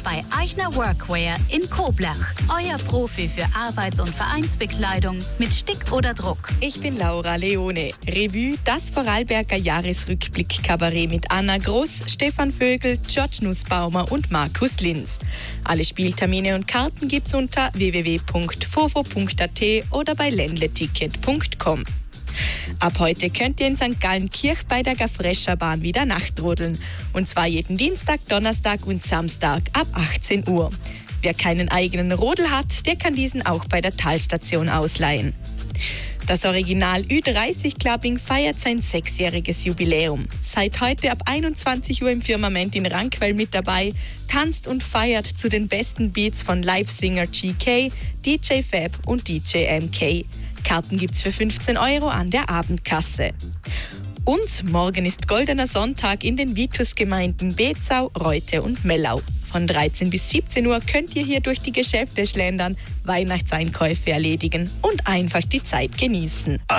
bei Eichner Workwear in Koblach. Euer Profi für Arbeits- und Vereinsbekleidung mit Stick oder Druck. Ich bin Laura Leone. Revue, das Vorarlberger Jahresrückblick-Kabarett mit Anna Groß, Stefan Vögel, George Nussbaumer und Markus Linz. Alle Spieltermine und Karten gibt's unter www.fofo.at oder bei ländleticket.com. Ab heute könnt ihr in St. Gallen-Kirch bei der Gafrescher-Bahn wieder nachtrodeln. Und zwar jeden Dienstag, Donnerstag und Samstag ab 18 Uhr. Wer keinen eigenen Rodel hat, der kann diesen auch bei der Talstation ausleihen. Das Original Ü30 Clubbing feiert sein 6-jähriges Jubiläum. Seit heute ab 21 Uhr im Firmament in Rankwell mit dabei, tanzt und feiert zu den besten Beats von Live-Singer GK, DJ Fab und DJ MK. Karten gibt's für 15 € an der Abendkasse. Und morgen ist Goldener Sonntag in den Vitusgemeinden Bezau, Reute und Mellau. Von 13 bis 17 Uhr könnt ihr hier durch die Geschäfte schlendern, Weihnachtseinkäufe erledigen und einfach die Zeit genießen.